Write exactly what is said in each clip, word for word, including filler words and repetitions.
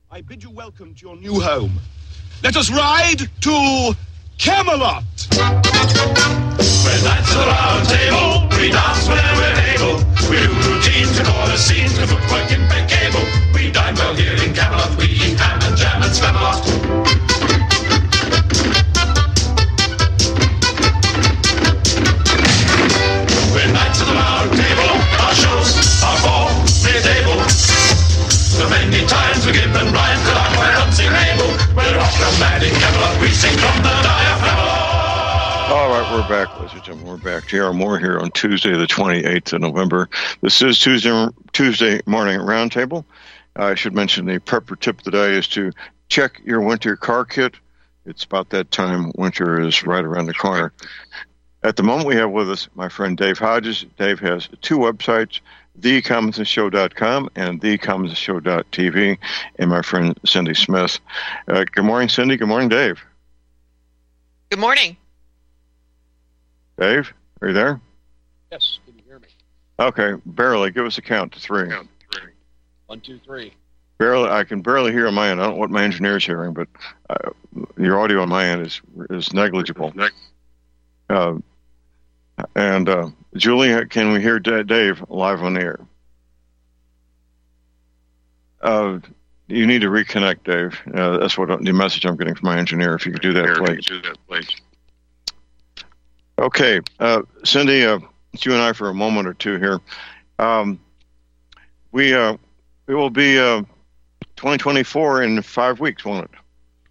I bid you welcome to your new home. Let us ride to Camelot. We're knights of the round table, we dance whenever we're able. We do routines and order scenes, the footwork impeccable. We dine well here in Camelot, we eat ham and jam and spam a lot. We're knights of the round table, our shows are for mid-table. So many times we give and rhyme till our we're unable. We're off and mad in Camelot, we sing from the diaphragm. All right, we're back, ladies and gentlemen. We're back. J R Moore here on Tuesday, the twenty-eighth of November. This is Tuesday Tuesday Morning Roundtable. I should mention the prepper tip of the day is to check your winter car kit. It's about that time. Winter is right around the corner. At the moment, we have with us my friend Dave Hodges. Dave has two websites, the common sense show dot com and the common sense show dot t v, and my friend Cindy Smith. Uh, good morning, Cindy. Good morning, Dave. Good morning. Dave, are you there? Yes, can you hear me? Okay, barely. Give us a count to three. Count to three. One, two, three. Barely. I can barely hear on my end. I don't know what my engineer's hearing, but uh, your audio on my end is is negligible. Uh, and uh, Julie, can we hear D- Dave live on the air? Uh, you need to reconnect, Dave. Uh, that's what the message I'm getting from my engineer. If you could do that, please. Do that, please. Okay, uh, Cindy, uh, it's you and I for a moment or two here. Um, we uh, it will be uh, twenty twenty-four in five weeks, won't it?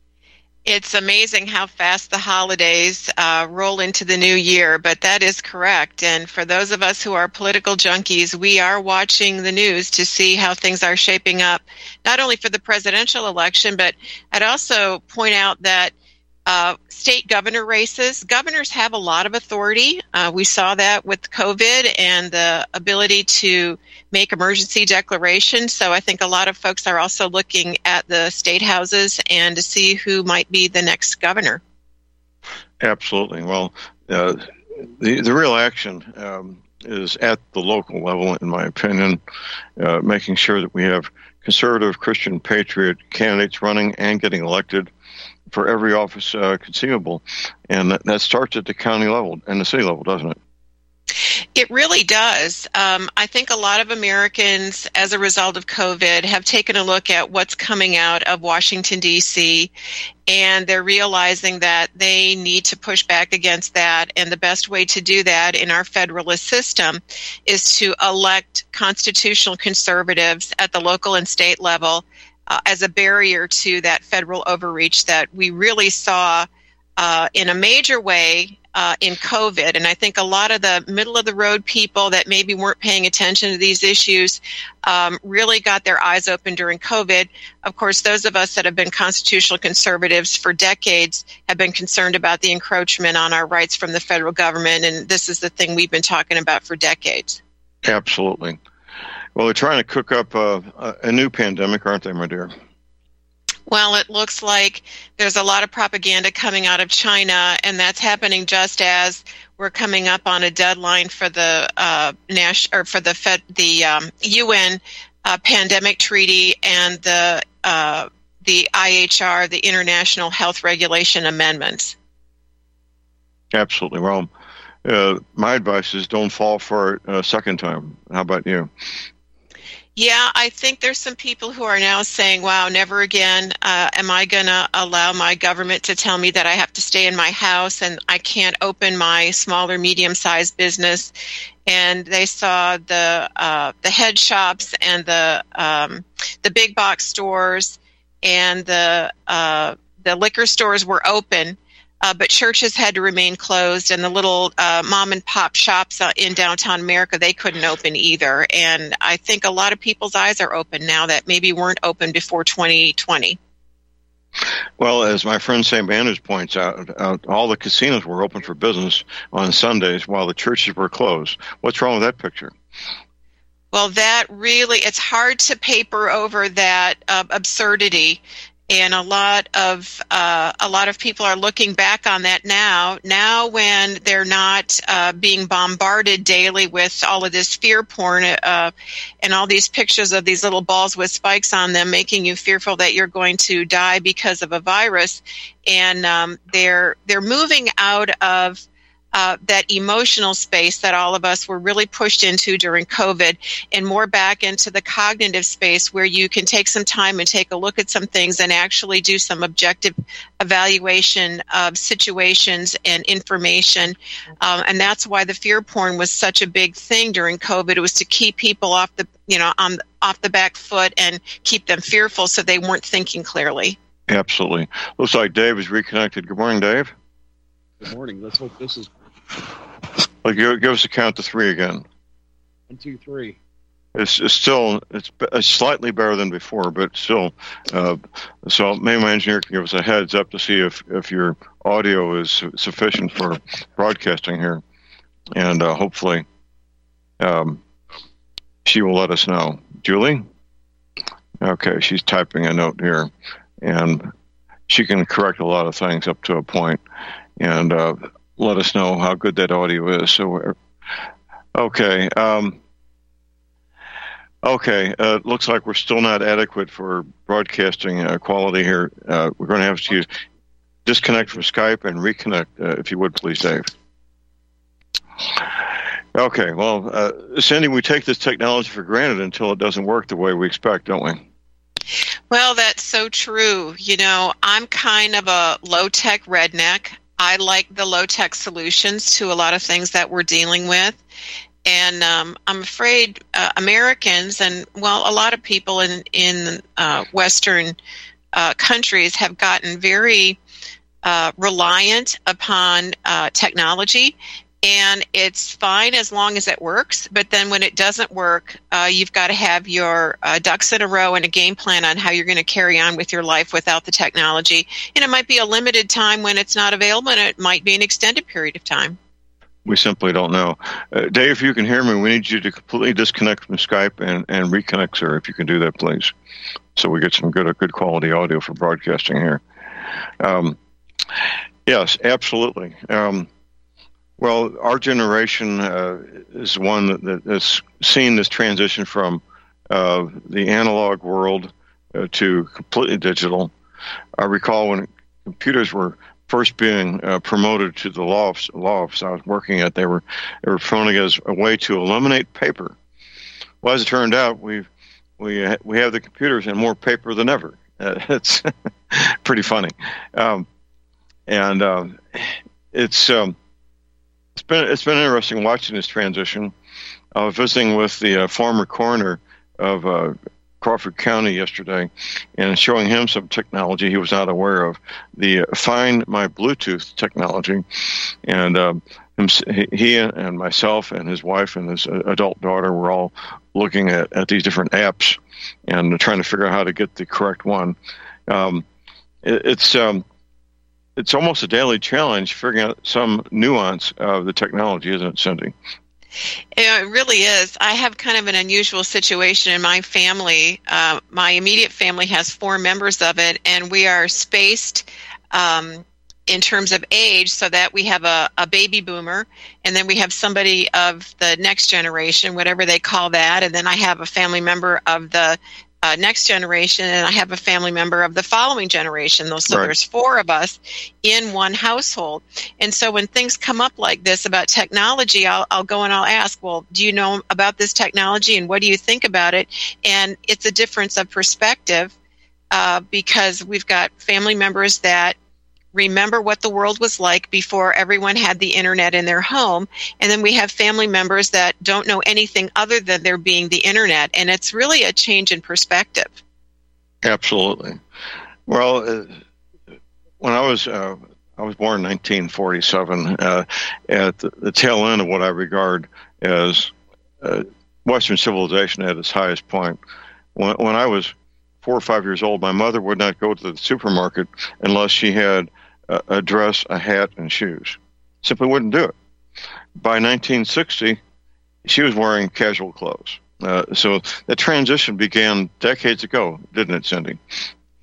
It's amazing how fast the holidays uh, roll into the new year, but that is correct. And for those of us who are political junkies, we are watching the news to see how things are shaping up, not only for the presidential election, but I'd also point out that Uh, state governor races. Governors have a lot of authority. Uh, we saw that with COVID and the ability to make emergency declarations. So I think a lot of folks are also looking at the state houses and to see who might be the next governor. Absolutely. Well, uh, the the real action um, is at the local level, in my opinion, uh, making sure that we have conservative, Christian, patriot candidates running and getting elected for every office uh, conceivable. And that, that starts at the county level and the city level, doesn't it? It really does. Um, I think a lot of Americans, as a result of COVID, have taken a look at what's coming out of Washington, D C, and they're realizing that they need to push back against that. And the best way to do that in our federalist system is to elect constitutional conservatives at the local and state level Uh, as a barrier to that federal overreach that we really saw uh, in a major way uh, in COVID. And I think a lot of the middle-of-the-road people that maybe weren't paying attention to these issues um, really got their eyes open during COVID. Of course, those of us that have been constitutional conservatives for decades have been concerned about the encroachment on our rights from the federal government, and this is the thing we've been talking about for decades. Absolutely. Well, they're trying to cook up uh, a new pandemic, aren't they, my dear? Well, it looks like there's a lot of propaganda coming out of China, and that's happening just as we're coming up on a deadline for the uh, Nash or for the Fed, the um, U N uh, pandemic treaty and the uh, the I H R, the International Health Regulation Amendments. Absolutely. Well, uh, my advice is don't fall for it a second time. How about you? Yeah, I think there's some people who are now saying, wow, never again uh, am I going to allow my government to tell me that I have to stay in my house and I can't open my small or medium-sized business. And they saw the uh, the head shops and the um, the big box stores and the uh, the liquor stores were open. Uh, but churches had to remain closed, and the little uh, mom-and-pop shops uh, in downtown America, they couldn't open either. And I think a lot of people's eyes are open now that maybe weren't open before twenty twenty. Well, as my friend Sam Bandage points out, uh, all the casinos were open for business on Sundays while the churches were closed. What's wrong with that picture? Well, that really, it's hard to paper over that uh, absurdity. And a lot of uh, a lot of people are looking back on that now. Now, when they're not uh, being bombarded daily with all of this fear porn uh, and all these pictures of these little balls with spikes on them, making you fearful that you're going to die because of a virus, and um, they're they're moving out of Uh, that emotional space that all of us were really pushed into during COVID, and more back into the cognitive space where you can take some time and take a look at some things and actually do some objective evaluation of situations and information. Um, and that's why the fear porn was such a big thing during COVID. It was to keep people off the, you know, on off the back foot and keep them fearful so they weren't thinking clearly. Absolutely. Looks like Dave is reconnected. Good morning, Dave. Good morning. Let's hope this is Well, give, give us a count to three again. one, two, three. It's, it's still it's, it's slightly better than before, but still. Uh, so maybe my engineer can give us a heads up to see if, if your audio is sufficient for broadcasting here, and uh, hopefully um, she will let us know. Julie? Okay, she's typing a note here, and she can correct a lot of things up to a point, and uh, let us know how good that audio is. So, we're, okay. Um, okay. Uh, looks like we're still not adequate for broadcasting uh, quality here. Uh, we're going to have to disconnect from Skype and reconnect, uh, if you would, please, Dave. Okay. Well, uh, Cindy, we take this technology for granted until it doesn't work the way we expect, don't we? Well, that's so true. You know, I'm kind of a low-tech redneck. I like the low-tech solutions to a lot of things that we're dealing with. And um, I'm afraid uh, Americans and, well, a lot of people in, in uh, Western uh, countries have gotten very uh, reliant upon uh, technology. And it's fine as long as it works. But then when it doesn't work, uh, you've got to have your uh, ducks in a row and a game plan on how you're going to carry on with your life without the technology. And it might be a limited time when it's not available, and it might be an extended period of time. We simply don't know. Uh, Dave, if you can hear me, we need you to completely disconnect from Skype and, and reconnect, sir, if you can do that, please, so we get some good, good quality audio for broadcasting here. Um, yes, absolutely. Um, Well, our generation uh, is one that, that has seen this transition from uh, the analog world uh, to completely digital. I recall when computers were first being uh, promoted to the law office, law office I was working at, they were they were promoting as a way to eliminate paper. Well, as it turned out, we we we have the computers and more paper than ever. Uh, it's pretty funny, um, and uh, it's. Um, It's been it's been interesting watching this transition. I was visiting with the uh, former coroner of uh, Crawford County yesterday, and showing him some technology he was not aware of, the uh, Find My Bluetooth technology, and um, him, he and myself and his wife and his adult daughter were all looking at, at these different apps and trying to figure out how to get the correct one. Um, it, it's um, It's almost a daily challenge figuring out some nuance of the technology, isn't it, Cindy? It really is. I have kind of an unusual situation in my family. Uh, my immediate family has four members of it, and we are spaced um, in terms of age so that we have a, a baby boomer, and then we have somebody of the next generation, whatever they call that, and then I have a family member of the Uh, next generation, and I have a family member of the following generation. So right. There's four of us in one household. And so when things come up like this about technology, I'll, I'll go and I'll ask, well, do you know about this technology and what do you think about it? And it's a difference of perspective uh, because we've got family members that remember what the world was like before everyone had the internet in their home. And then we have family members that don't know anything other than there being the internet. And it's really a change in perspective. Absolutely. Well, uh, when I was uh, I was born in nineteen forty-seven, uh, at the, the tail end of what I regard as uh, Western civilization at its highest point. When, when I was four or five years old, my mother would not go to the supermarket unless she had a, a dress, a hat, and shoes. Simply wouldn't do it. By nineteen sixty, she was wearing casual clothes. Uh, so the transition began decades ago, didn't it, Cindy?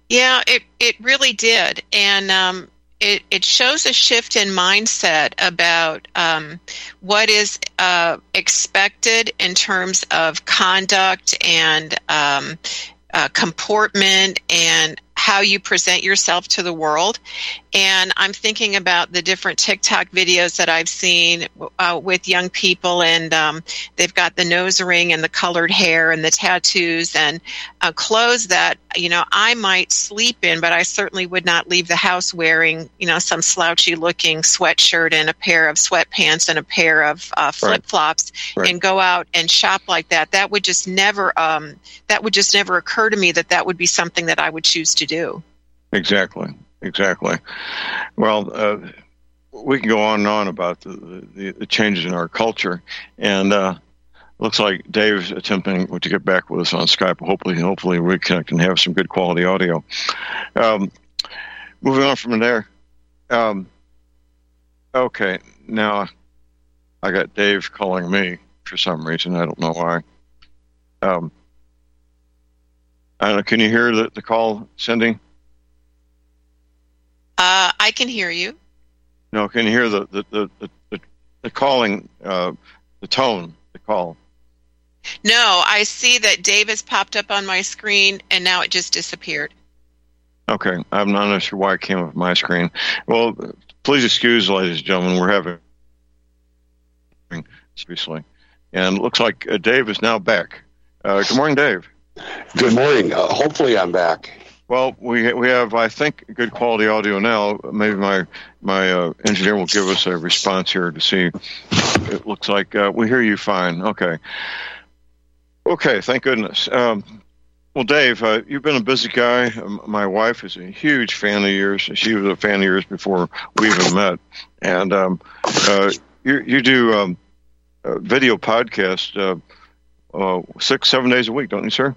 Yeah, it, it really did. And um, it, it shows a shift in mindset about um, what is uh, expected in terms of conduct and um, uh, comportment and how you present yourself to the world. And I'm thinking about the different TikTok videos that I've seen uh, with young people, and um, they've got the nose ring and the colored hair and the tattoos and uh, clothes that, you know, I might sleep in, but I certainly would not leave the house wearing, you know, some slouchy looking sweatshirt and a pair of sweatpants and a pair of uh, flip-flops right. Right. and go out and shop like that. That would just never, um, that would just never occur to me that that would be something that I would choose to do. Exactly. Exactly. Well, uh, we can go on and on about the, the, the changes in our culture, and uh, looks like Dave's attempting to get back with us on Skype. Hopefully, hopefully we can, can have some good quality audio. Um, moving on from there. Um, okay, now I got Dave calling me for some reason. I don't know why. Um, I don't know. Can you hear the, the call, Cindy? Uh, I can hear you. No, can you hear the the the the, the calling, uh, the tone, the call? No, I see that Dave has popped up on my screen, and now it just disappeared. Okay, I'm not sure why it came up on my screen. Well, please excuse, ladies and gentlemen, we're having obviously, and it looks like uh, Dave is now back. Uh, good morning, Dave. Good morning. Uh, hopefully, I'm back. Well, we we have, I think, good quality audio now. Maybe my my uh, engineer will give us a response here to see. It looks like uh, we hear you fine. Okay. Okay, thank goodness. Um, well, Dave, uh, you've been a busy guy. Um, my wife is a huge fan of yours. She was a fan of yours before we even met. And um, uh, you, you do um, a video podcast uh, uh, six, seven days a week, don't you, sir?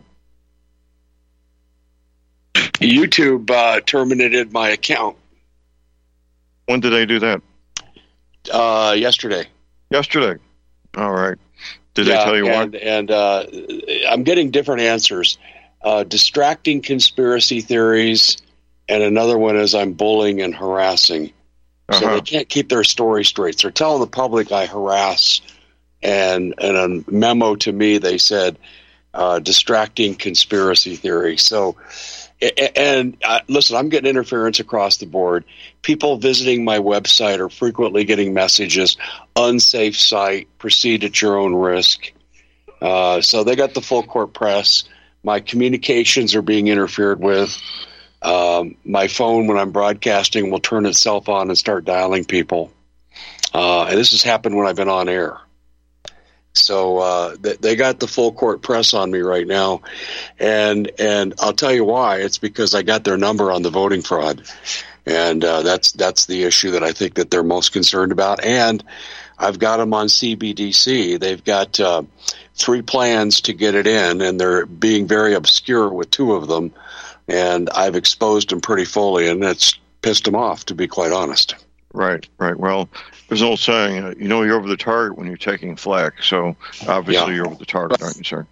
YouTube uh, terminated my account. When did they do that? Uh, yesterday. Yesterday. All right. Did yeah, they tell you and, why? And uh, I'm getting different answers. Uh, distracting conspiracy theories, and another one is I'm bullying and harassing. Uh-huh. So they can't keep their story straight. So they're telling the public I harass, and in a memo to me they said uh, distracting conspiracy theory. So... And uh, listen, I'm getting interference across the board. People visiting my website are frequently getting messages, unsafe site, proceed at your own risk. Uh, so they got the full court press. My communications are being interfered with. Um, my phone, when I'm broadcasting, will turn itself on and start dialing people. Uh, and this has happened when I've been on air. So uh, they got the full court press on me right now, and and I'll tell you why. It's because I got their number on the voting fraud, and uh, that's that's the issue that I think that they're most concerned about. And I've got them on C B D C. They've got uh, three plans to get it in, and they're being very obscure with two of them. And I've exposed them pretty fully, and it's pissed them off, to be quite honest. Right, right. Well, there's an old saying, uh, you know you're over the target when you're taking flack. So obviously yeah. you're over the target, aren't you, sir?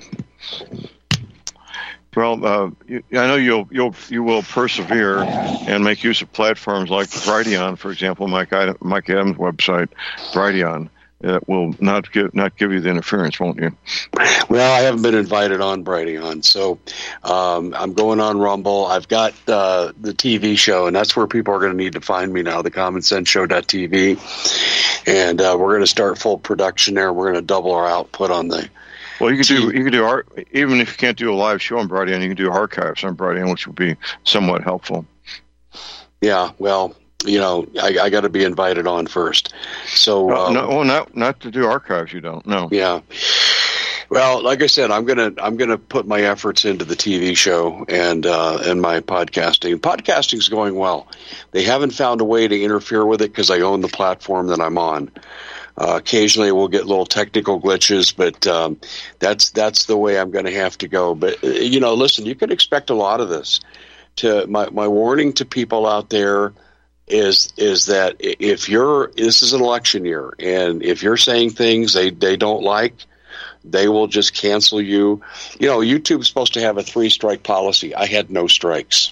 Well, uh, you, I know you'll you'll you will persevere and make use of platforms like Brighteon, for example, Mike Mike Adams' website, Brighteon. It will not give not give you the interference, won't you? Well, I haven't been invited on Brighteon, so um, I'm going on Rumble. I've got uh, the T V show, and that's where people are going to need to find me now, the common sense show dot t v. And uh, we're going to start full production there. We're going to double our output on the. Well, you can do you can do art, even if you can't do a live show on Brighteon, you can do archives on Brighteon, which would be somewhat helpful. Yeah, well. You know, I, I got to be invited on first. So, uh, um, no, well, not not to do archives. You don't. No. Yeah. Well, like I said, I'm gonna I'm gonna put my efforts into the T V show and uh, and my podcasting. Podcasting's going well. They haven't found a way to interfere with it because I own the platform that I'm on. Uh, occasionally, we'll get little technical glitches, but um, that's that's the way I'm going to have to go. But you know, listen, you can expect a lot of this. To my my warning to people out there. Is is that if you're this is an election year, and if you're saying things they, they don't like, They will just cancel you. You know, YouTube's supposed to have a three-strike policy. I had no strikes.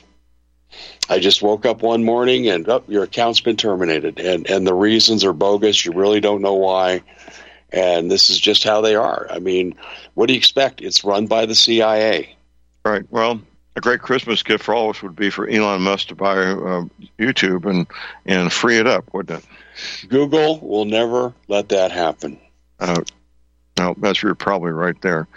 I just woke up one morning and, oh, your account's been terminated. And, and the reasons are bogus. You really don't know why. And this is just how they are. I mean, what do you expect? It's run by the C I A. Right. Well, a great Christmas gift for all of us would be for Elon Musk to buy uh, YouTube and, and free it up, wouldn't it? Google will never let that happen. Uh, no, that's you're probably right there.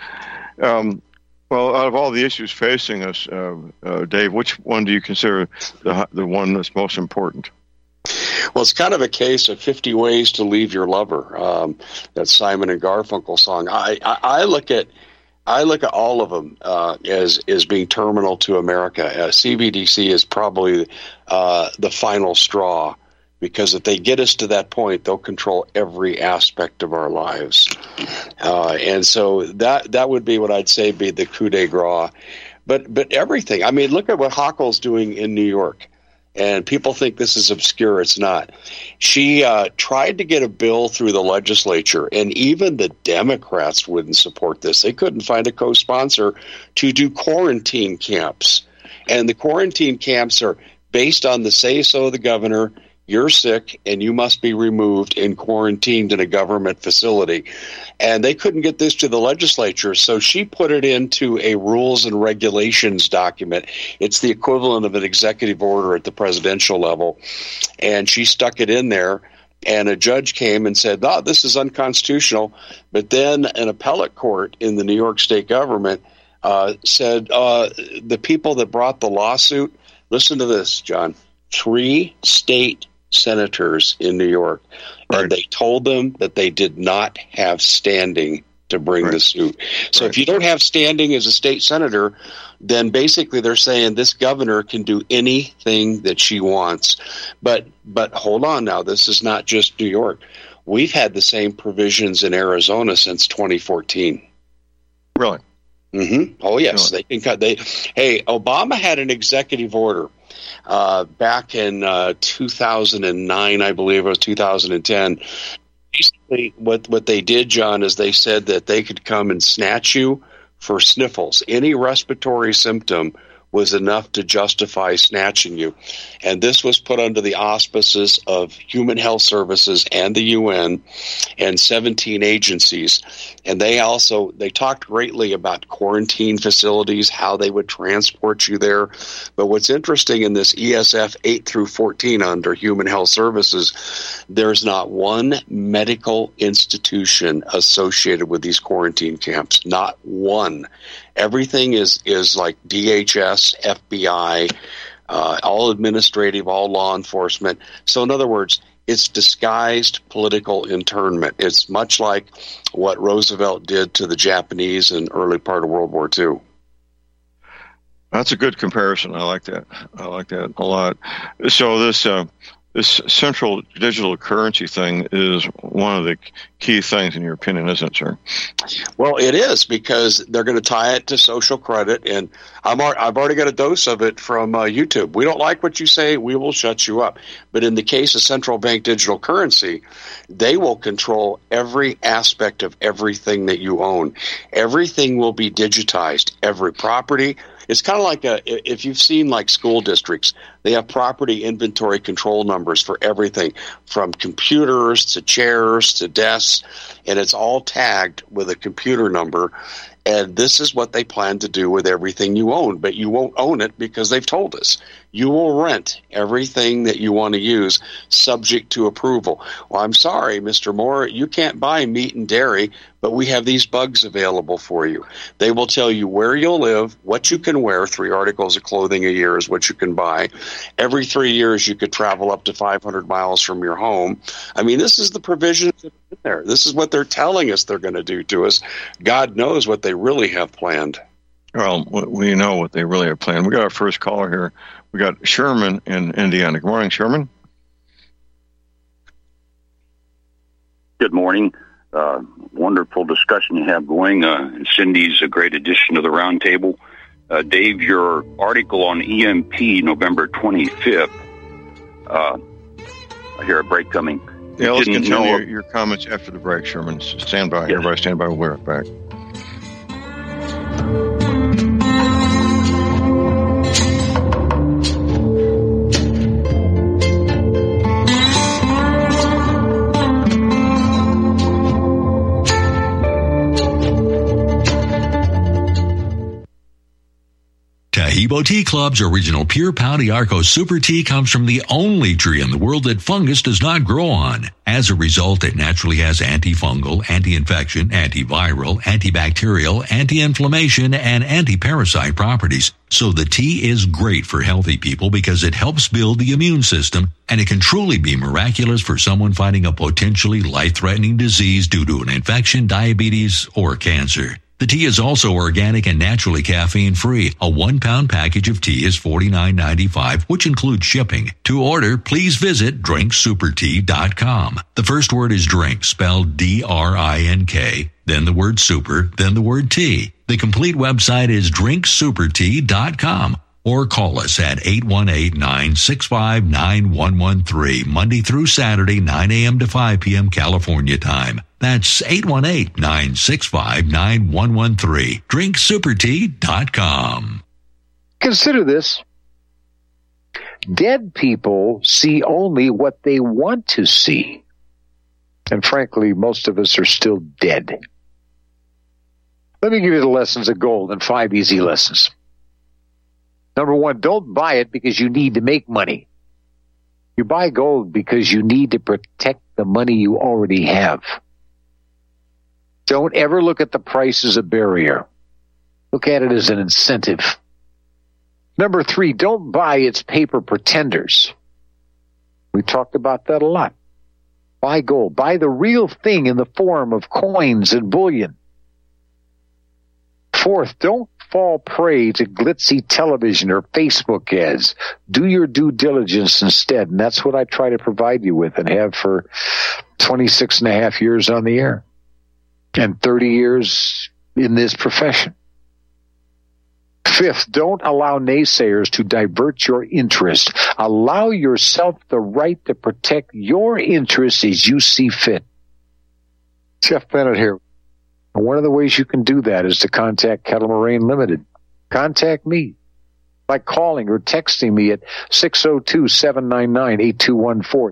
Um, well, out of all the issues facing us, uh, uh, Dave, which one do you consider the the one that's most important? Well, it's kind of a case of fifty ways to leave your lover. Um, that Simon and Garfunkel song. I, I, I look at I look at all of them uh, as as being terminal to America. Uh, C B D C is probably uh, the final straw, because if they get us to that point, they'll control every aspect of our lives. Uh, and so that that would be what I'd say be the coup de grace. But but everything. I mean, look at what Hochul's doing in New York. And people think this is obscure. It's not. She uh, tried to get a bill through the legislature, and even the Democrats wouldn't support this. They couldn't find a co-sponsor to do quarantine camps. And the quarantine camps are based on the say-so of the governor. You're sick, and you must be removed and quarantined in a government facility. And they couldn't get this to the legislature, so she put it into a rules and regulations document. It's the equivalent of an executive order at the presidential level. And she stuck it in there, and a judge came and said, no, this is unconstitutional. But then an appellate court in the New York state government uh, said, uh, the people that brought the lawsuit, listen to this, John, three state senators in New York, right. And they told them that they did not have standing to bring right. the suit. So right. if you don't have standing as a state senator, then basically they're saying this governor can do anything that she wants. But but hold on now, this is not just New York. We've had the same provisions in Arizona since twenty fourteen. Really? Mm-hmm. Oh yes, really? They can cut. They hey, Obama had an executive order Uh, back in uh, two thousand nine, I believe it was two thousand ten. Basically, what, what they did, John, is they said that they could come and snatch you for sniffles. Any respiratory symptom was enough to justify snatching you. And this was put under the auspices of Human Health Services and the U N and seventeen agencies. And they also, they talked greatly about quarantine facilities, how they would transport you there. But what's interesting in this E S F eight through fourteen under Human Health Services, there's not one medical institution associated with these quarantine camps. Not one. Everything is, is like D H S, F B I, uh, all administrative, all law enforcement. So in other words, it's disguised political internment. It's much like what Roosevelt did to the Japanese in the early part of World War Two. That's a good comparison. I like that. I like that a lot. So this uh, this central digital currency thing is one of the key things in your opinion, isn't it, sir? Well, it is, because they're going to tie it to social credit, and I'm, I've already got a dose of it from uh, YouTube. We don't like what you say, we will shut you up. But in the case of central bank digital currency, they will control every aspect of everything that you own. Everything will be digitized, every property. It's kind of like a, if you've seen like school districts, they have property inventory control numbers for everything from computers to chairs to desks, and it's all tagged with a computer number. And this is what they plan to do with everything you own, but you won't own it because they've told us. You will rent everything that you want to use subject to approval. Well, I'm sorry, Mister Moore, you can't buy meat and dairy, but we have these bugs available for you. They will tell you where you'll live, what you can wear. Three articles of clothing a year is what you can buy. Every three years you could travel up to five hundred miles from your home. I mean, this is the provision there. This is what they're telling us they're going to do to us. God knows what they really have planned. Well, we know what they really have planned. We got our first caller here. We got Sherman in Indiana. Good morning, Sherman. Good morning. Uh, wonderful discussion you have going. Uh, Cindy's a great addition to the roundtable. Uh, Dave, your article on E M P November twenty-fifth, uh, I hear a break coming. Yeah, let's didn't continue know. your, your comments after the break, Sherman. Stand by. Yes. Everybody stand by. We'll be right back. Taheebo Tea Club's original Pure Pau d'Arco Super Tea comes from the only tree in the world that fungus does not grow on. As a result, it naturally has antifungal, anti-infection, antiviral, antibacterial, anti-inflammation, and anti-parasite properties. So the tea is great for healthy people because it helps build the immune system, and it can truly be miraculous for someone fighting a potentially life-threatening disease due to an infection, diabetes, or cancer. The tea is also organic and naturally caffeine-free. A one-pound package of tea is forty-nine ninety-five, which includes shipping. To order, please visit drink super tea dot com. The first word is drink, spelled D R I N K, then the word super, then the word tea. The complete website is drink super tea dot com. Or call us at eight one eight, nine six five, nine one one three, Monday through Saturday, nine a.m. to five p.m. California time. That's eight one eight, nine six five, nine one one three. drink super tea dot com. Consider this. Dead people see only what they want to see. And frankly, most of us are still dead. Let me give you the lessons of gold in five easy lessons. Number one, don't buy it because you need to make money. You buy gold because you need to protect the money you already have. Don't ever look at the price as a barrier. Look at it as an incentive. Number three, don't buy its paper pretenders. We talked about that a lot. Buy gold. Buy the real thing in the form of coins and bullion. Fourth, don't fall prey to glitzy television or Facebook ads. Do your due diligence instead, and that's what I try to provide you with and have for twenty-six and a half years on the air and thirty years in this profession. Fifth, don't allow naysayers to divert your interest. Allow yourself the right to protect your interests as you see fit. Jeff Bennett here. One of the ways you can do that is to contact Kettle Moraine Limited. Contact me by calling or texting me at six oh two, seven nine nine, eight two one four.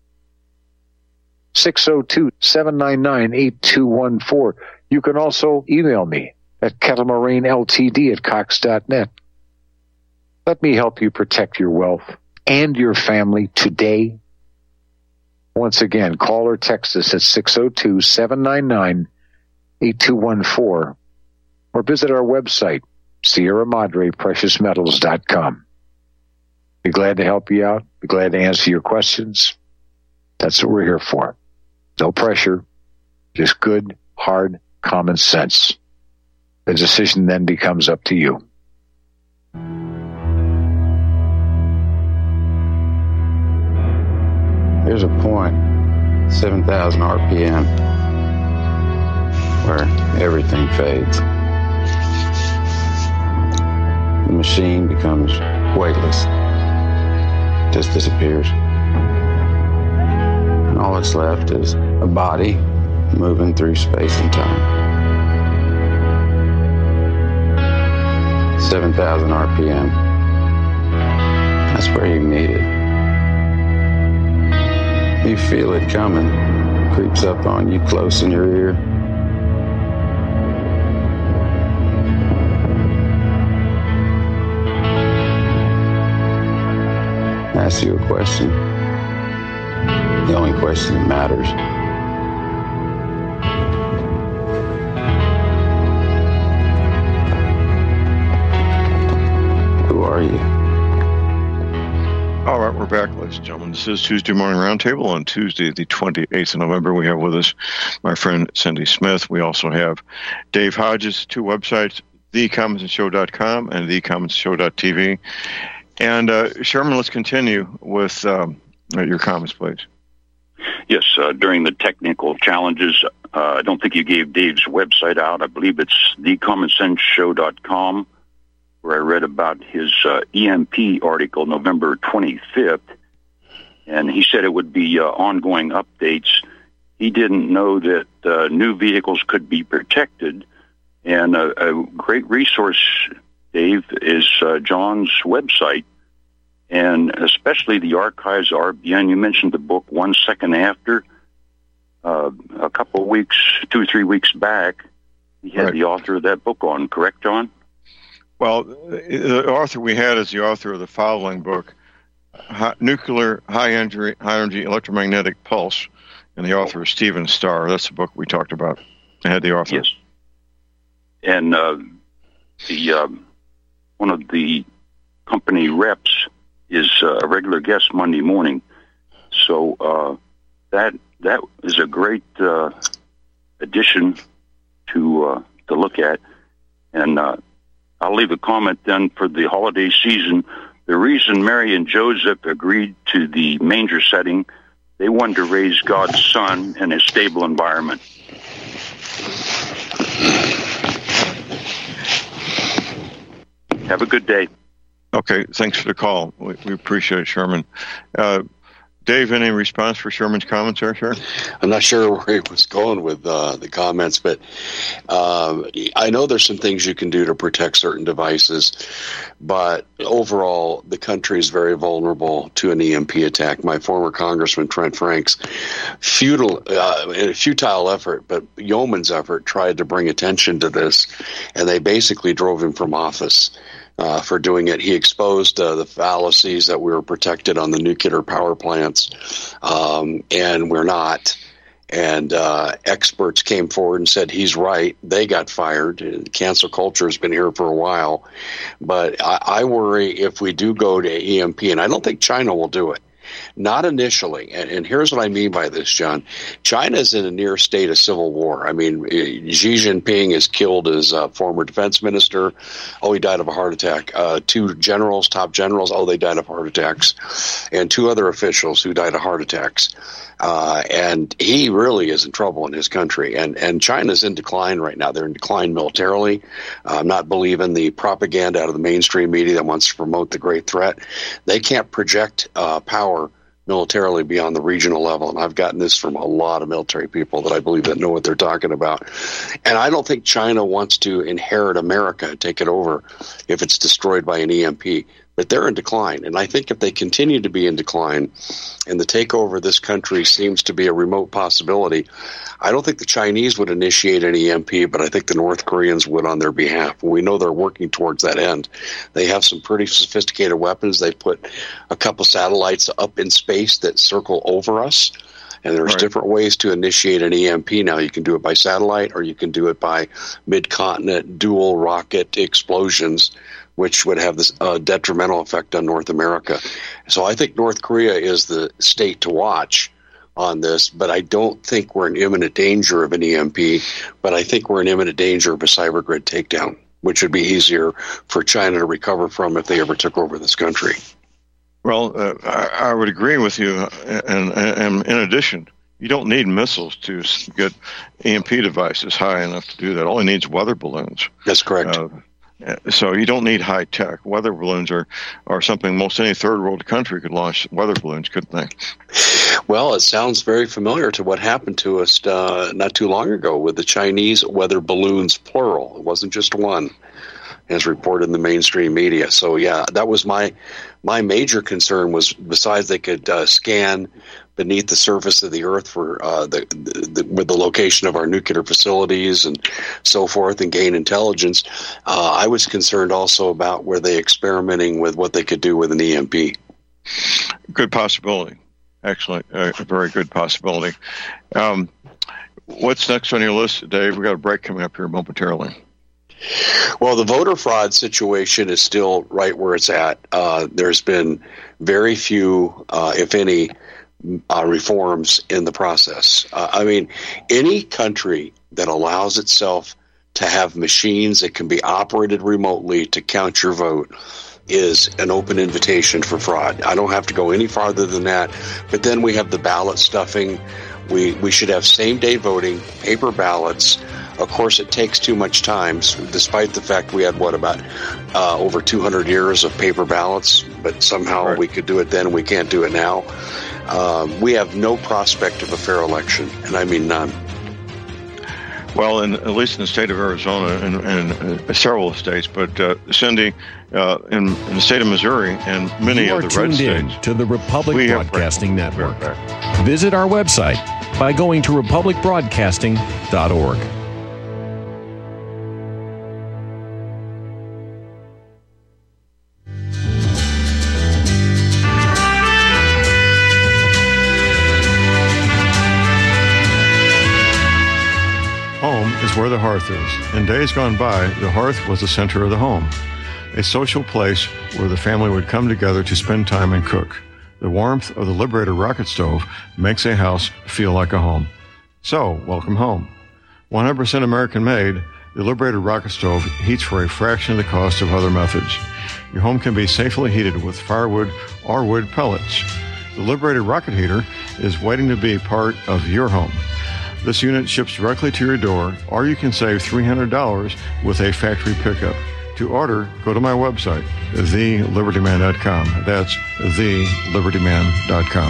six oh two, seven nine nine, eight two one four. You can also email me at kettlemoraineltd at cox dot net. Let me help you protect your wealth and your family today. Once again, call or text us at six oh two, seven nine nine, eight two one four or visit our website, Sierra Madre Precious Metals dot com. Be glad to help you out. Be glad to answer your questions. That's what we're here for. No pressure, just good, hard, common sense. The decision then becomes up to you. There's a point, seven thousand R P M, where everything fades. The machine becomes weightless, just disappears. And all that's left is a body moving through space and time. seven thousand R P M. That's where you meet it. You feel it coming, creeps up on you close in your ear. Ask you a question. The only question that matters. Who are you? All right, we're back, ladies and gentlemen. This is Tuesday Morning Roundtable. On Tuesday, the twenty-eighth of November, we have with us my friend Cindy Smith. We also have Dave Hodges, two websites, the commons show dot com and the commons show dot t v. And uh, Sherman, let's continue with um, your comments, please. Yes, uh, during the technical challenges, uh, I don't think you gave Dave's website out. I believe it's the common sense show dot com, where I read about his uh, E M P article November twenty-fifth. and he said it would be uh, ongoing updates. He didn't know that uh, new vehicles could be protected, and a, a great resource, Dave, is uh, John's website, and especially the archives R B N. You mentioned the book One Second After. Uh, a couple of weeks, two or three weeks back, he had right. the author of that book on, correct, John? Well, the author we had is the author of the following book, High, Nuclear High Energy, High Energy Electromagnetic Pulse, and the author is Stephen Starr. That's the book we talked about. I had the author. Yes. And uh, the uh, one of the company reps is uh, a regular guest Monday morning. So uh, that that is a great uh, addition to uh, to look at. And uh, I'll leave a comment then for the holiday season. The reason Mary and Joseph agreed to the manger setting, they wanted to raise God's Son in a stable environment. Have a good day. Okay, thanks for the call. We, we appreciate it, Sherman. Uh, Dave, any response for Sherman's comments there, sir? I'm not sure where he was going with uh, the comments, but uh, I know there's some things you can do to protect certain devices, but overall, the country is very vulnerable to an E M P attack. My former Congressman Trent Franks, futile, uh, in a futile effort, but yeoman's effort, tried to bring attention to this, and they basically drove him from office. Uh, for doing it. He exposed uh, the fallacies that we were protected on the nuclear power plants, um, and we're not. And uh, experts came forward and said he's right. They got fired. Cancel culture has been here for a while. But I, I worry if we do go to E M P, and I don't think China will do it. Not initially, and, and here's what I mean by this, John. China is in a near state of civil war. I mean, Xi Jinping has killed his uh, former defense minister. Oh, he died of a heart attack. Uh, two generals, top generals, oh, they died of heart attacks. And two other officials who died of heart attacks. Uh, and he really is in trouble in his country. And, and China's in decline right now. They're in decline militarily. Uh, I'm not believing the propaganda out of the mainstream media that wants to promote the Great Threat. They can't project uh, power militarily beyond the regional level. And I've gotten this from a lot of military people that I believe that know what they're talking about. And I don't think China wants to inherit America and take it over if it's destroyed by an E M P. But they're in decline. And I think if they continue to be in decline and the takeover of this country seems to be a remote possibility, I don't think the Chinese would initiate an E M P, but I think the North Koreans would on their behalf. We know they're working towards that end. They have some pretty sophisticated weapons. They've put a couple satellites up in space that circle over us. And there's right. different ways to initiate an E M P now. You can do it by satellite or you can do it by mid-continent dual rocket explosions, which would have this uh, detrimental effect on North America. So I think North Korea is the state to watch on this, but I don't think we're in imminent danger of an E M P, but I think we're in imminent danger of a cyber grid takedown, which would be easier for China to recover from if they ever took over this country. Well, uh, I, I would agree with you, and, and in addition, you don't need missiles to get E M P devices high enough to do that. All you need is weather balloons. That's correct. Uh, So you don't need high tech. Weather balloons are, are something most any third world country could launch weather balloons, couldn't they? Well, it sounds very familiar to what happened to us uh, not too long ago with the Chinese weather balloons, plural. It wasn't just one, as reported in the mainstream media. So, yeah, that was my my major concern was besides they could uh, scan beneath the surface of the earth for uh, the, the, the with the location of our nuclear facilities and so forth and gain intelligence. Uh, I was concerned also about were they experimenting with what they could do with an E M P. Good possibility. Excellent. Uh, a very good possibility. Um, what's next on your list, Dave? We've got a break coming up here momentarily. Well, the voter fraud situation is still right where it's at. Uh, there's been very few, uh, if any, uh, reforms in the process. Uh, I mean, any country that allows itself to have machines that can be operated remotely to count your vote is an open invitation for fraud. I don't have to go any farther than that. But then we have the ballot stuffing. We, we should have same-day voting, paper ballots. Of course, it takes too much time, despite the fact we had, what, about uh, over two hundred years of paper ballots, but somehow right. we could do it then and we can't do it now. uh, we have no prospect of a fair election, and I mean none. Well, in, at least in the state of Arizona and, and uh, several states, but uh, Cindy, uh, in, in the state of Missouri and many you of the red states. You are tuned in to the Republic Broadcasting Network. Visit our website by going to republic broadcasting dot org. Home is where the hearth is. In days gone by, the hearth was the center of the home, a social place where the family would come together to spend time and cook. The warmth of the Liberator rocket stove makes a house feel like a home. So, welcome home. one hundred percent American made, the Liberator rocket stove heats for a fraction of the cost of other methods. Your home can be safely heated with firewood or wood pellets. The Liberator rocket heater is waiting to be part of your home. This unit ships directly to your door, or you can save three hundred dollars with a factory pickup. To order, go to my website, the liberty man dot com. That's the liberty man dot com.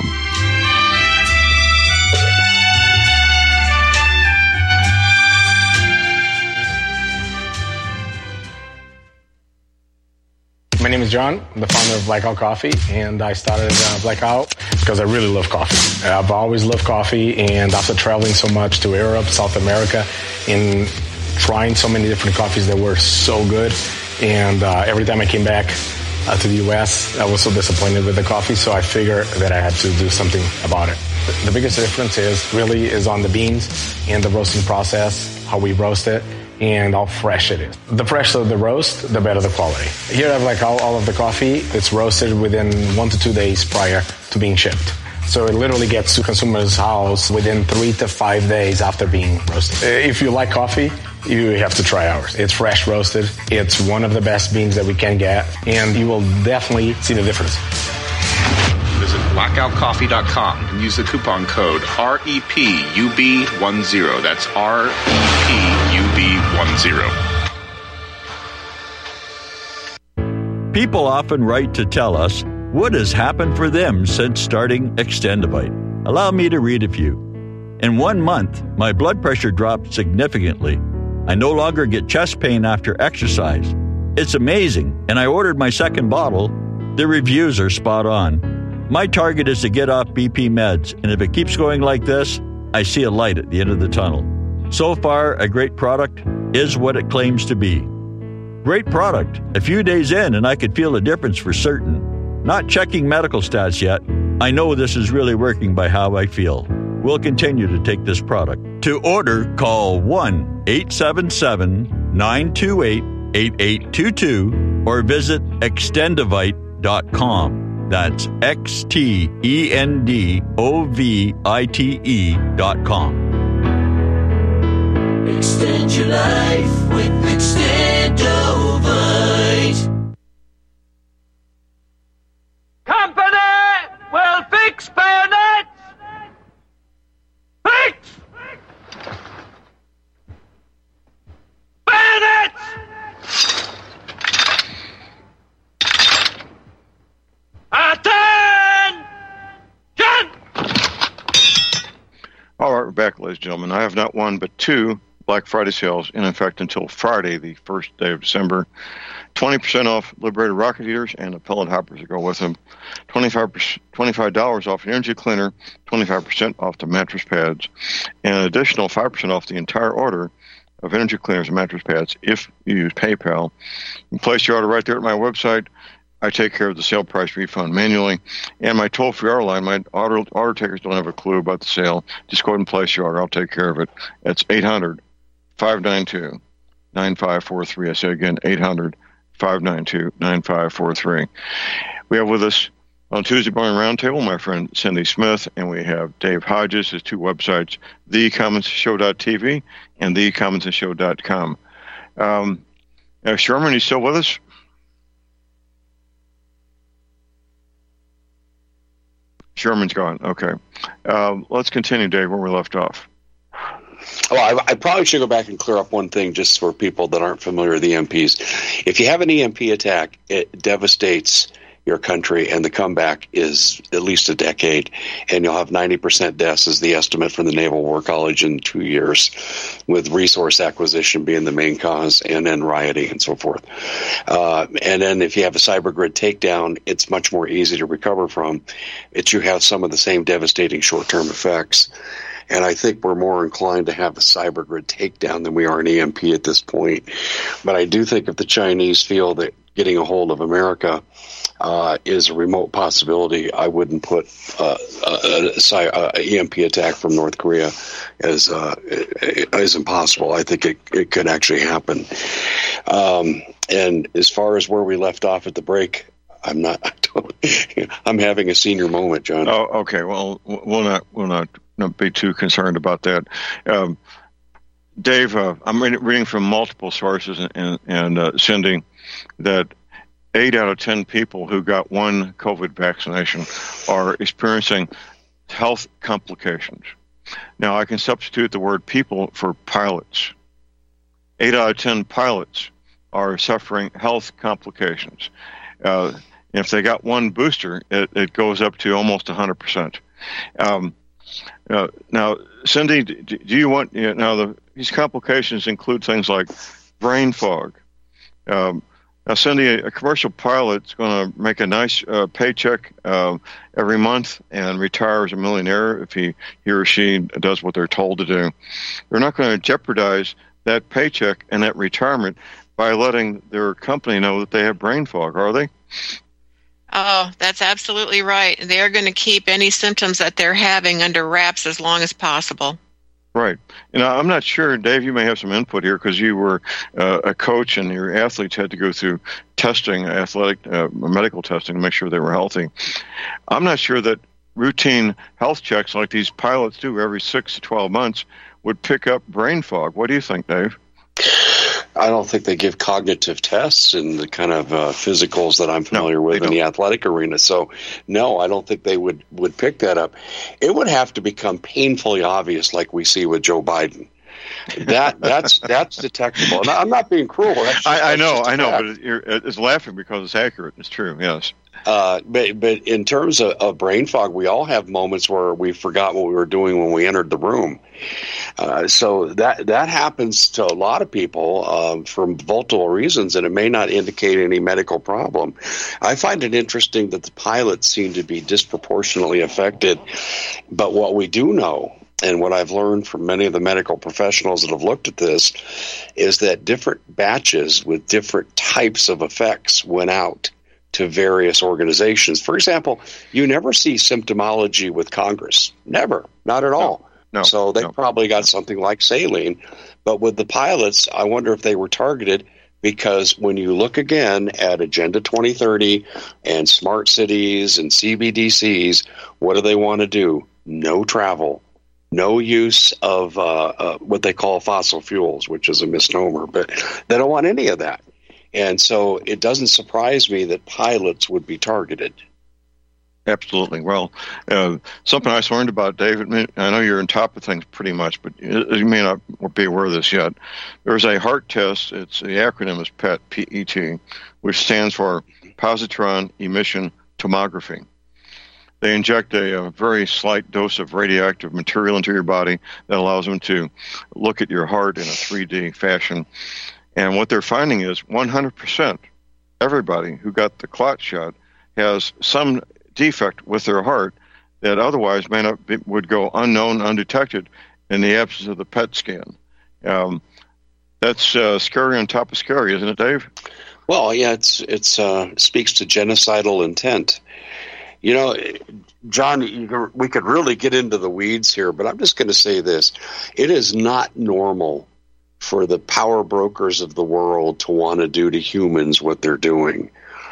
My name is John. I'm the founder of Blackout Coffee, and I started uh, Blackout because I really love coffee. I've always loved coffee, and after traveling so much to Europe, South America, and trying so many different coffees that were so good, and uh, every time I came back uh, to the U S, I was so disappointed with the coffee, so I figured that I had to do something about it. The biggest difference is really is on the beans and the roasting process, how we roast it, and how fresh it is. The fresher the roast, the better the quality. Here I have like all, all of the coffee. It's roasted within one to two days prior to being shipped. So it literally gets to consumers' house within three to five days after being roasted. If you like coffee, you have to try ours. It's fresh roasted. It's one of the best beans that we can get, and you will definitely see the difference. Visit blackout coffee dot com and use the coupon code R E P U B ten. That's R E P U B ten. People often write to tell us what has happened for them since starting Extendivite. Allow me to read a few. In one month, my blood pressure dropped significantly. I no longer get chest pain after exercise. It's amazing, and I ordered my second bottle. The reviews are spot on. My target is to get off B P meds, and if it keeps going like this, I see a light at the end of the tunnel. So far, a great product is what it claims to be. Great product. A few days in, and I could feel a difference for certain. Not checking medical stats yet. I know this is really working by how I feel. We'll continue to take this product. To order, call one eight seven seven, nine two eight, eight eight two two or visit extendivite dot com. That's X T E N D O V I T E dot com. Extend your life with Extendovite. Company will fix bayonets! Fix! Bayonets! Attention! All right, we're back, ladies and gentlemen. I have not one but two Black Friday sales in effect until Friday, the first day of December. twenty percent off Liberator rocket heaters and the pellet hoppers that go with them. twenty-five dollars off an energy cleaner, twenty-five percent off the mattress pads, and an additional five percent off the entire order of energy cleaners and mattress pads if you use PayPal. You can place your order right there at my website. I take care of the sale price refund manually. And my toll-free order line, my order, order takers don't have a clue about the sale. Just go ahead and place your order. I'll take care of it. It's eight hundred, five nine two, nine five four three. I say again, eight hundred, five nine two, nine five four three. We have with us on Tuesday Morning Roundtable my friend Cindy Smith, and we have Dave Hodges, his two websites, the common show dot t v and the common show dot com. Um, uh, Sherman, you still with us? Sherman's gone. Okay. Um, let's continue, Dave, where we left off. Well, I, I probably should go back and clear up one thing just for people that aren't familiar with E M Ps. If you have an E M P attack, it devastates your country, and the comeback is at least a decade, and you'll have ninety percent deaths is the estimate from the Naval War College in two years, with resource acquisition being the main cause, and then rioting and so forth. Uh, and then if you have a cyber grid takedown, it's much more easy to recover from. It's you have some of the same devastating short-term effects. And I think we're more inclined to have a cyber grid takedown than we are an E M P at this point. But I do think if the Chinese feel that getting a hold of America uh, is a remote possibility, I wouldn't put uh, a, a, a E M P attack from North Korea as uh, as impossible. I think it, it could actually happen. Um, and as far as where we left off at the break, I'm not. I don't, I'm having a senior moment, John. Oh, okay. Well, we'll not. We'll not. Not be too concerned about that. Um, Dave, uh, I'm reading from multiple sources, and, and uh, Cindy, that eight out of ten people who got one COVID vaccination are experiencing health complications. Now, I can substitute the word people for pilots. Eight out of ten pilots are suffering health complications. Uh, if they got one booster, it, it goes up to almost one hundred percent. Um, Uh, now, Cindy, do, do you want, you know, now the, these complications include things like brain fog. Um, now, Cindy, a, a commercial pilot's going to make a nice uh, paycheck uh, every month and retire as a millionaire if he, he or she does what they're told to do. They're not going to jeopardize that paycheck and that retirement by letting their company know that they have brain fog, are they? Oh, that's absolutely right. They're going to keep any symptoms that they're having under wraps as long as possible. Right. And I'm not sure, Dave, you may have some input here because you were uh, a coach and your athletes had to go through testing, athletic, uh, medical testing to make sure they were healthy. I'm not sure that routine health checks like these pilots do every six to twelve months would pick up brain fog. What do you think, Dave? I don't think they give cognitive tests and the kind of uh, physicals that I'm familiar no, with in the athletic arena. So, no, I don't think they would, would pick that up. It would have to become painfully obvious like we see with Joe Biden. That that's that's detectable. And I'm not being cruel. That's just, I, I know, I know, but it, it's laughing because it's accurate. It's true, yes. Uh, but, but in terms of, of brain fog, we all have moments where we forgot what we were doing when we entered the room. Uh, so that that happens to a lot of people um, for multiple reasons, and it may not indicate any medical problem. I find it interesting that the pilots seem to be disproportionately affected, but what we do know, and what I've learned from many of the medical professionals that have looked at this, is that different batches with different types of effects went out to various organizations. For example, you never see symptomology with Congress. Never. Not at all. No, no, so they no. probably got something like saline. But with the pilots, I wonder if they were targeted because when you look again at Agenda twenty thirty and smart cities and C B D Cs, what do they want to do? No travel. No use of uh, uh, what they call fossil fuels, which is a misnomer. But they don't want any of that. And so it doesn't surprise me that pilots would be targeted. Absolutely. Well, uh, something I learned about, David, I know you're on top of things pretty much, but you may not be aware of this yet. There's a heart test. It's the acronym is P E T, P E T, which stands for positron emission tomography. They inject a, a very slight dose of radioactive material into your body that allows them to look at your heart in a three D fashion. And what they're finding is one hundred percent everybody who got the clot shot has some defect with their heart that otherwise may not be, would go unknown, undetected in the absence of the P E T scan. Um, that's uh, scary on top of scary, isn't it, Dave? Well, yeah, it's it's uh, speaks to genocidal intent. You know, John, you, we could really get into the weeds here, but I'm just going to say this. It is not normal for the power brokers of the world to want to do to humans what they're doing.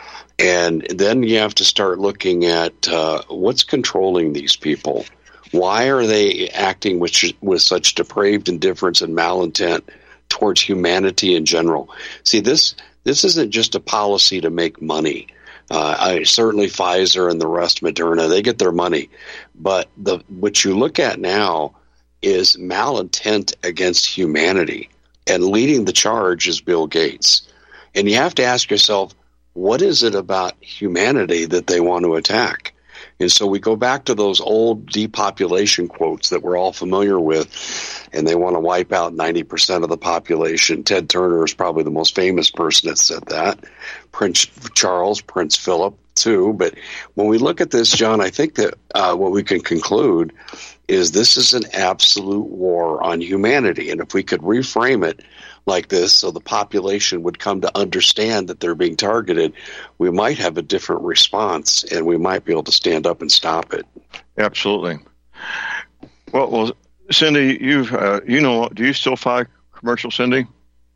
And then you have to start looking at uh, what's controlling these people. Why are they acting with, with such depraved indifference and malintent towards humanity in general? See, this this isn't just a policy to make money. Uh, I, certainly Pfizer and the rest, Moderna, they get their money. But the what you look at now is malintent against humanity. And leading the charge is Bill Gates. And you have to ask yourself, what is it about humanity that they want to attack? And so we go back to those old depopulation quotes that we're all familiar with, and they want to wipe out ninety percent of the population. Ted Turner is probably the most famous person that said that. Prince Charles, Prince Philip, too. But when we look at this, John, I think that uh, what we can conclude is this is an absolute war on humanity. And if we could reframe it like this so the population would come to understand that they're being targeted, we might have a different response, and we might be able to stand up and stop it. Absolutely. Well, well, Cindy, you've uh, you know, do you still fly commercial, Cindy?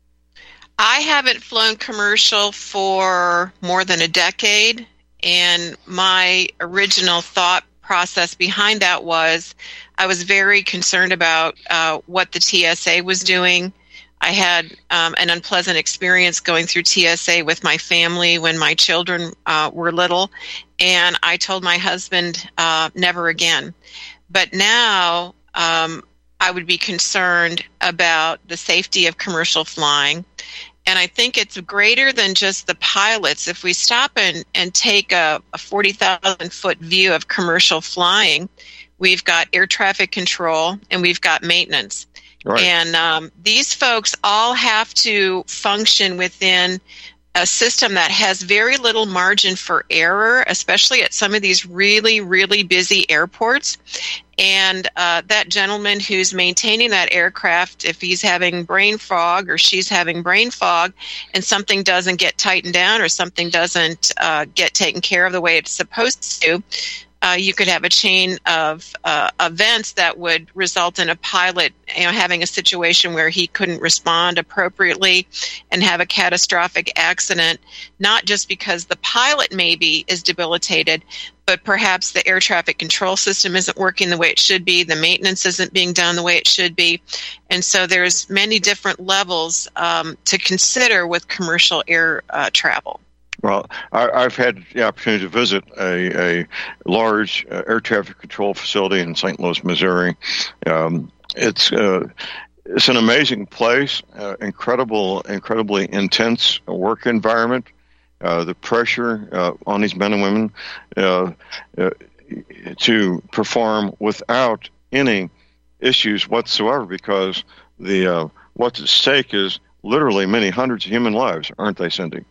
I haven't flown commercial for more than a decade, and my original thought process behind that was I was very concerned about uh, what the T S A was doing. I had um, an unpleasant experience going through T S A with my family when my children uh, were little, and I told my husband uh, never again. But now um, I would be concerned about the safety of commercial flying, and I think it's greater than just the pilots. If we stop and, and take a, a forty thousand foot view of commercial flying, we've got air traffic control and we've got maintenance. Right. And um, these folks all have to function within a system that has very little margin for error, especially at some of these really, really busy airports. And uh, that gentleman who's maintaining that aircraft, if he's having brain fog or she's having brain fog and something doesn't get tightened down or something doesn't uh, get taken care of the way it's supposed to, Uh, you could have a chain of uh, events that would result in a pilot, you know, having a situation where he couldn't respond appropriately and have a catastrophic accident, not just because the pilot maybe is debilitated, but perhaps the air traffic control system isn't working the way it should be, the maintenance isn't being done the way it should be. And so there's many different levels um, to consider with commercial air uh, travel. Well, I, I've had the opportunity to visit a, a large uh, air traffic control facility in Saint Louis, Missouri. Um, it's uh, it's an amazing place, uh, incredible, incredibly intense work environment. Uh, the pressure uh, on these men and women uh, uh, to perform without any issues whatsoever, because the uh, what's at stake is literally many hundreds of human lives, aren't they, Cindy?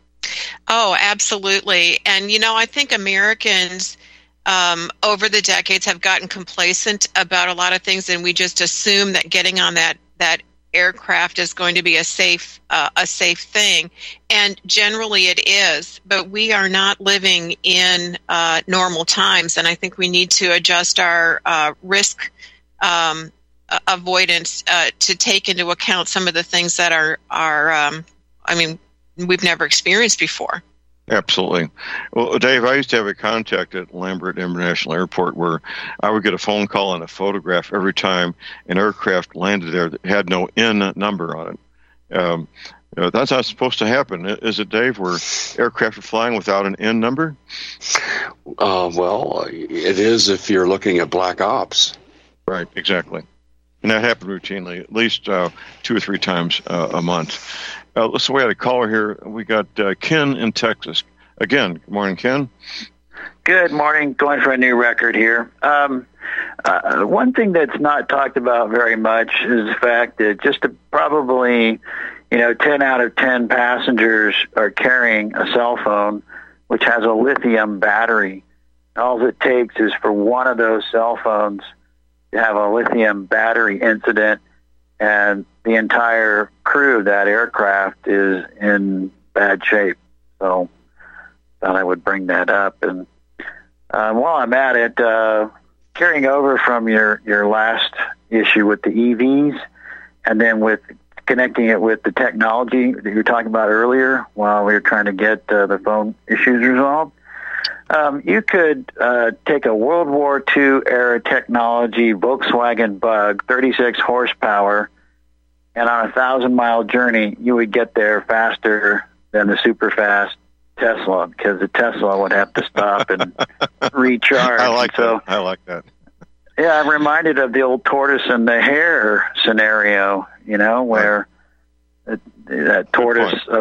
Oh, absolutely. And, you know, I think Americans um, over the decades have gotten complacent about a lot of things, and we just assume that getting on that, that aircraft is going to be a safe uh, a safe thing. And generally it is, but we are not living in uh, normal times, and I think we need to adjust our uh, risk um, avoidance uh, to take into account some of the things that are, are um, I mean, we've never experienced before. Absolutely. Well, Dave, I used to have a contact at Lambert International Airport where I would get a phone call and a photograph every time an aircraft landed there that had no N number on it. Um, you know, that's not supposed to happen, is it, Dave, where aircraft are flying without an N number? Uh, well, it is if you're looking at black ops. Right, exactly. And that happened routinely, at least uh, two or three times uh, a month. Uh, so we had a caller here. We got uh, Ken in Texas. Again, good morning, Ken. Good morning. Going for a new record here. Um, uh, one thing that's not talked about very much is the fact that just to probably, you know, ten out of ten passengers are carrying a cell phone, which has a lithium battery. All it takes is for one of those cell phones to have a lithium battery incident, and the entire crew of that aircraft is in bad shape. So thought I would bring that up. And uh, while I'm at it, uh, carrying over from your, your last issue with the E Vs, and then with connecting it with the technology that you were talking about earlier while we were trying to get uh, the phone issues resolved, Um, you could uh, take a World War Two era technology Volkswagen Bug, thirty-six horsepower, and on a thousand mile journey, you would get there faster than the super fast Tesla, because the Tesla would have to stop and recharge. I like so, that. I like that. Yeah, I'm reminded of the old tortoise and the hare scenario, you know, where that, that tortoise of the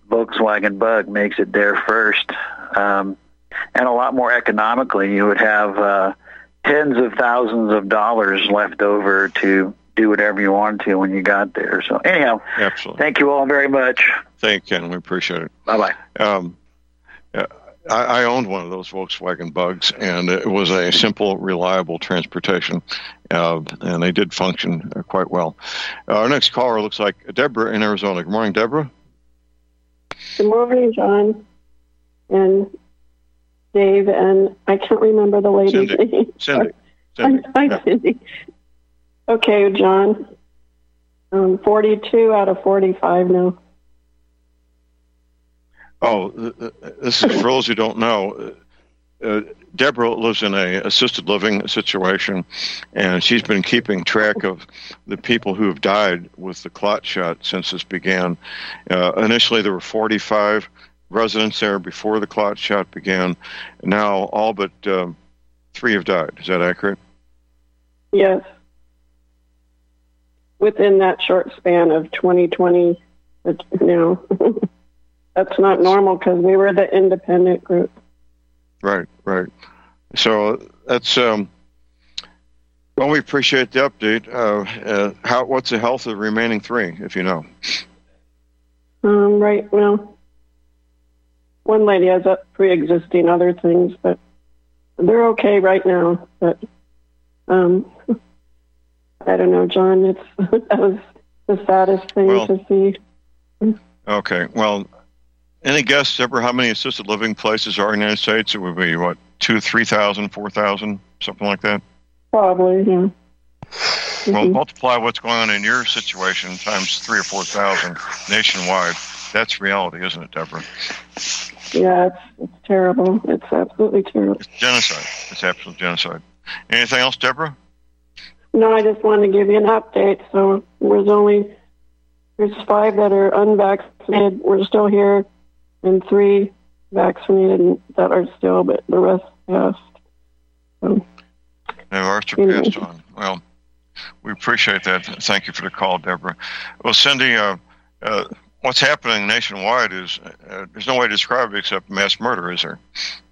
Volkswagen Bug makes it there first. Um, and a lot more economically. You would have uh, tens of thousands of dollars left over to do whatever you wanted to when you got there. So anyhow, absolutely. Thank you all very much. Thank you, Ken. We appreciate it. Bye-bye. Um, uh, I, I owned one of those Volkswagen Bugs, and it was a simple, reliable transportation, uh, and they did function uh, quite well. Uh, our next caller looks like Deborah in Arizona. Good morning, Deborah. Good morning, John and Dave, and I can't remember the lady's Cindy. name. Cindy. Cindy. Hi, Yeah. Cindy. Okay, John. Um, forty-two out of forty-five now. Oh, th- th- this is for those who don't know. Uh, Deborah lives in a assisted living situation, and she's been keeping track of the people who have died with the clot shot since this began. Uh, initially, there were forty-five residents there before the clot shot began. Now, all but um, three have died. Is that accurate? Yes. Within that short span of twenty twenty, you know, that's not normal because we were the independent group. Right, right. So that's um. Well, we appreciate the update. Uh, uh, how? What's the health of the remaining three, if you know? Um, right. Well, one lady has a pre-existing other things, but they're okay right now. But um, I don't know, John. It's that was the saddest thing Well, to see. Okay. Well, any guess, Deborah, how many assisted living places are in the United States? It would be, what, two, three thousand, four thousand, something like that? Probably, yeah. Well, Mhm. multiply what's going on in your situation times three or four thousand nationwide. That's reality, isn't it, Deborah? Yeah, it's, it's terrible. It's absolutely terrible. It's genocide. It's absolute genocide. Anything else, Deborah? No, I just wanted to give you an update. So there's only there's five that are unvaccinated. We're still here, and three vaccinated that are still, but the rest passed. So, They've already passed on. Well, we appreciate that. Thank you for the call, Deborah. Well, Cindy, uh, uh, what's happening nationwide is uh, there's no way to describe it except mass murder, is there?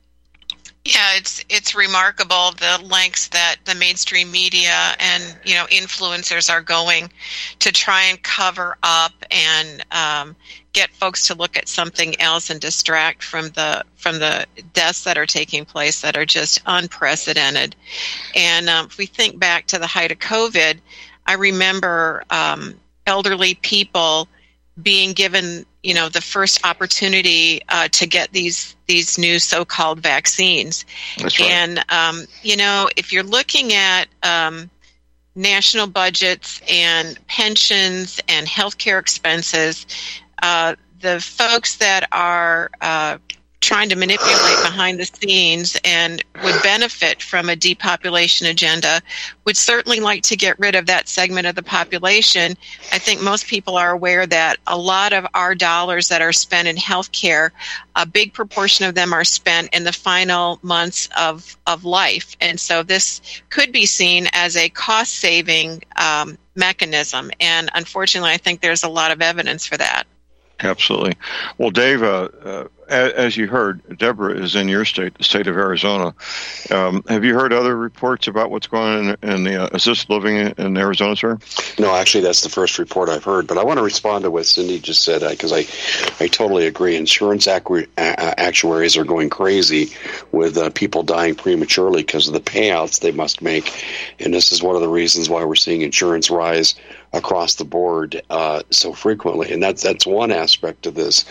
Yeah, it's it's remarkable the lengths that the mainstream media and you know influencers are going to try and cover up and um, get folks to look at something else and distract from the from the deaths that are taking place that are just unprecedented. And um, if we think back to the height of COVID, I remember um, elderly people being given, you know, the first opportunity uh, to get these these new so-called vaccines. That's right. And um, you know, if you're looking at um, national budgets and pensions and healthcare expenses, uh, the folks that are uh, trying to manipulate behind the scenes and would benefit from a depopulation agenda would certainly like to get rid of that segment of the population. I think most people are aware that a lot of our dollars that are spent in healthcare, a big proportion of them are spent in the final months of, of life. And so this could be seen as a cost-saving um, mechanism. And unfortunately, I think there's a lot of evidence for that. Absolutely. Well, Dave, uh, uh, as you heard, Deborah is in your state, the state of Arizona. Um, have you heard other reports about what's going on in, in the uh, assisted living in, in Arizona, sir? No, actually, that's the first report I've heard. But I want to respond to what Cindy just said, because I, I totally agree. Insurance actu- actuaries are going crazy with uh, people dying prematurely because of the payouts they must make. And this is one of the reasons why we're seeing insurance rise across the board uh, so frequently. And that's, that's one aspect of this.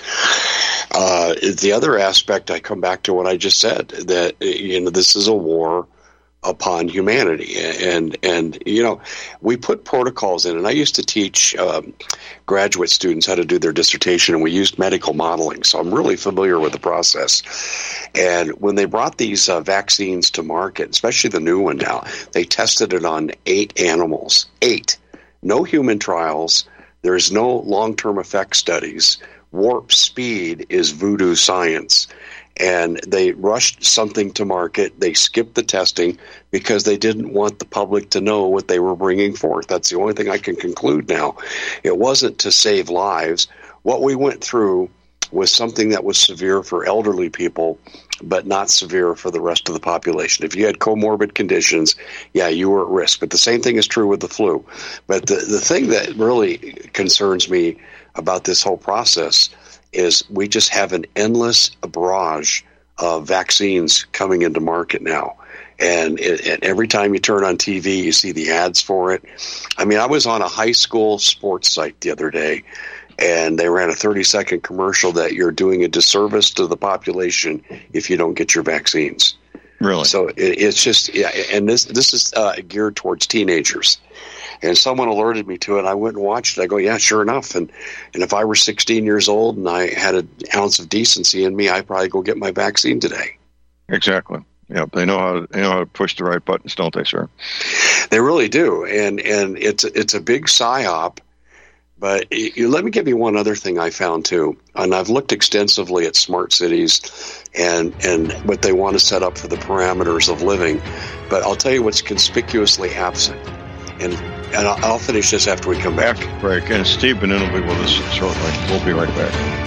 Uh, the other aspect, I come back to what I just said, that, you know, this is a war upon humanity. And, and you know, we put protocols in, and I used to teach um, graduate students how to do their dissertation, and we used medical modeling. So I'm really familiar with the process. And when they brought these uh, vaccines to market, especially the new one now, they tested it on eight animals, eight. No human trials. There's no long-term effect studies. Warp speed is voodoo science. And they rushed something to market. They skipped the testing because they didn't want the public to know what they were bringing forth. That's the only thing I can conclude now. It wasn't to save lives. What we went through was something that was severe for elderly people, but not severe for the rest of the population. If you had comorbid conditions, yeah, you were at risk. But the same thing is true with the flu. But the, the thing that really concerns me about this whole process is we just have an endless barrage of vaccines coming into market now. And, it, and every time you turn on T V, you see the ads for it. I mean, I was on a high school sports site the other day, and they ran a thirty-second commercial that you're doing a disservice to the population if you don't get your vaccines. Really? So it, it's just, yeah, and this this is uh, geared towards teenagers. And someone alerted me to it. I went and watched it. I go, yeah, sure enough. And and if I were sixteen years old and I had an ounce of decency in me, I'd probably go get my vaccine today. Exactly. Yeah, they know how to, they know how to push the right buttons, don't they, sir? They really do. And and it's it's a big psyop. But you, let me give you one other thing I found, too. And I've looked extensively at smart cities and, and what they want to set up for the parameters of living. But I'll tell you what's conspicuously absent. And and I'll, I'll finish this after we come back. After break. And Steve Benin will be with us shortly. We'll be right back.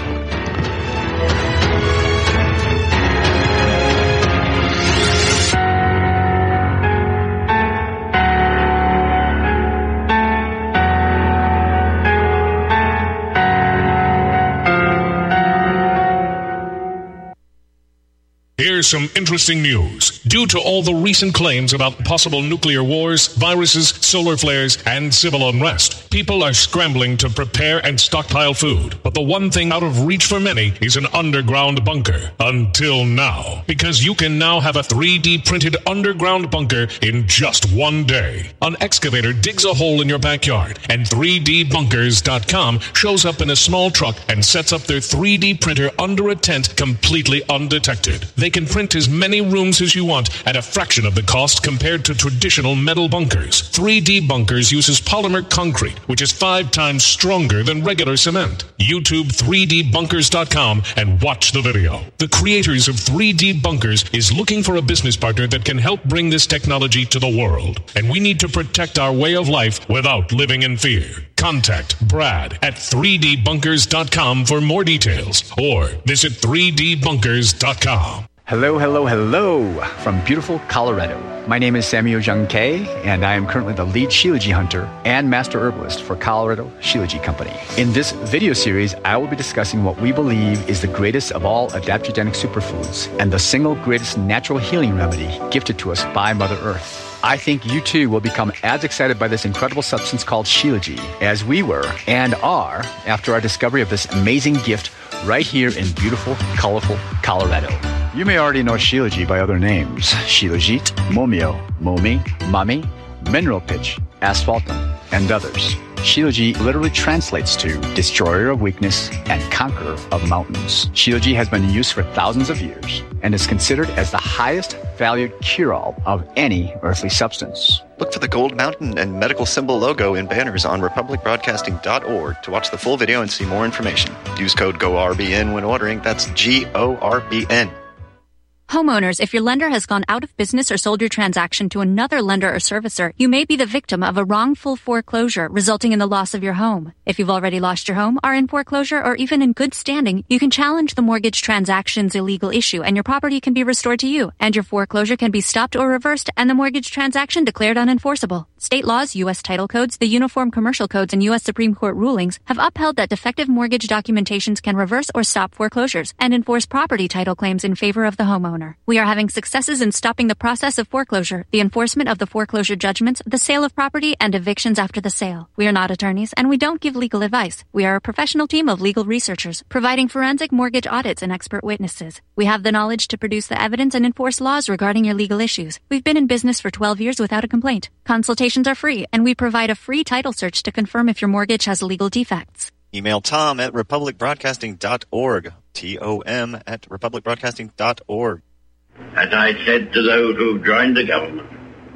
Here's some interesting news. Due to all the recent claims about possible nuclear wars, viruses, solar flares, and civil unrest, people are scrambling to prepare and stockpile food. But the one thing out of reach for many is an underground bunker. Until now. Because you can now have a three D printed underground bunker in just one day. An excavator digs a hole in your backyard, and three D bunkers dot com shows up in a small truck and sets up their three D printer under a tent completely undetected. They can print as many rooms as you want at a fraction of the cost compared to traditional metal bunkers. three D Bunkers uses polymer concrete, which is five times stronger than regular cement. YouTube three D bunkers dot com and watch the video. The creators of three D Bunkers is looking for a business partner that can help bring this technology to the world. And we need to protect our way of life without living in fear. Contact Brad at three D bunkers dot com for more details or visit three D bunkers dot com. Hello, hello, hello from beautiful Colorado. My name is Samuel Jung Kay, and I am currently the lead Shilajit hunter and master herbalist for Colorado Shilajit Company. In this video series, I will be discussing what we believe is the greatest of all adaptogenic superfoods and the single greatest natural healing remedy gifted to us by Mother Earth. I think you too will become as excited by this incredible substance called Shilajit as we were and are after our discovery of this amazing gift right here in beautiful, colorful Colorado. You may already know Shilajit by other names: Shilajit, Momio, Momi, Mami, Mineral Pitch, Asphaltum, and others. Shilajit literally translates to destroyer of weakness and conqueror of mountains. Shilajit has been in use for thousands of years and is considered as the highest valued cure-all of any earthly substance. Look for the gold mountain and medical symbol logo in banners on republic broadcasting dot org to watch the full video and see more information. Use code G O R B N when ordering. That's G O R B N. Homeowners, if your lender has gone out of business or sold your transaction to another lender or servicer, you may be the victim of a wrongful foreclosure resulting in the loss of your home. If you've already lost your home, are in foreclosure, or even in good standing, you can challenge the mortgage transaction's illegal issue and your property can be restored to you, and your foreclosure can be stopped or reversed and the mortgage transaction declared unenforceable. State laws, U S title codes, the Uniform Commercial Codes, and U S Supreme Court rulings have upheld that defective mortgage documentations can reverse or stop foreclosures and enforce property title claims in favor of the homeowner. We are having successes in stopping the process of foreclosure, the enforcement of the foreclosure judgments, the sale of property, and evictions after the sale. We are not attorneys, and we don't give legal advice. We are a professional team of legal researchers, providing forensic mortgage audits and expert witnesses. We have the knowledge to produce the evidence and enforce laws regarding your legal issues. We've been in business for twelve years without a complaint. Consultations are free, and we provide a free title search to confirm if your mortgage has legal defects. Email Tom at republic broadcasting dot org. T O M at republic broadcasting dot org. As I said to those who joined the government,